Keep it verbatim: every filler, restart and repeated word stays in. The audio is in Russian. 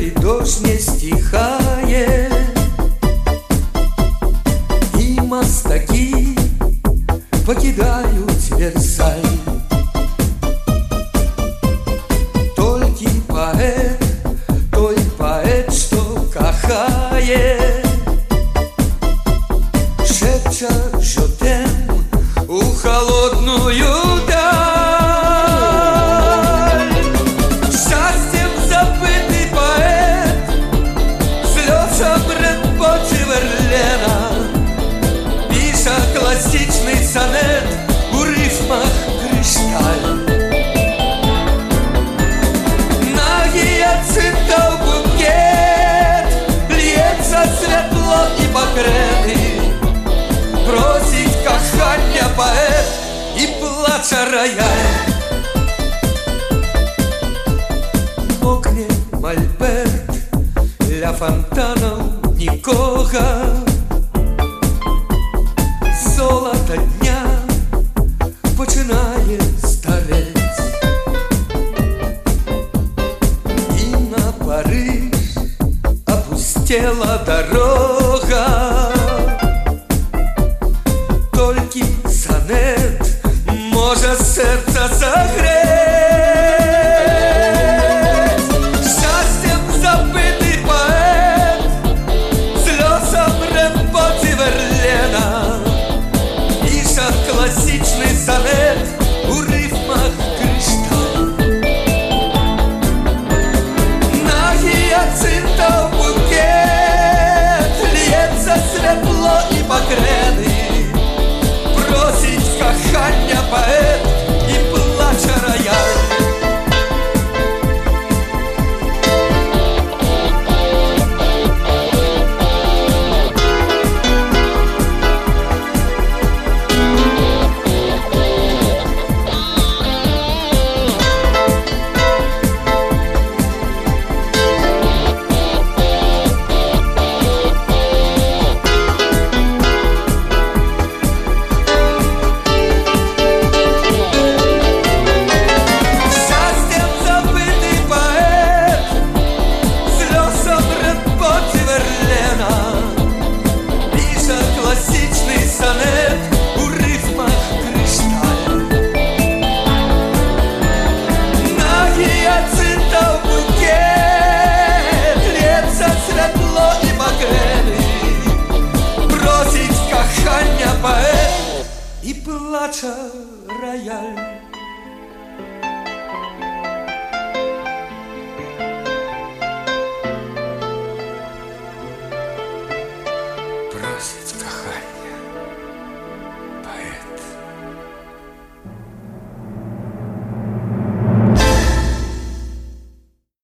вечере дождь не стихает, и мастаки покидают Версаль. Только поэт, той поэт, что кохает, шепча жотем у холодную даль. Счастьем забытый поэт, слеза бред поти Верлена, пиша классичный сонет у рифмах кришталь. На гиацинтов букет льется светло и покреты, просить кохання поэт і плача рояль. Мокне мольберт, ля фонтанов нікога, золото дня починає старець, і на Париж опустела дорога. Только сонет может сердце согреть. Счастьем забытый поэт, слезом ремпоти Верлена, пишет классичный сонет у рифмах кришталь. На гиацинтов букет льется светло и покреты, просить кохання поэт і плача рояль. Классичный сонет у рифмах кришталь. На гиацинтов букет льется светло и покреты, просить кохання поэт і плача рояль.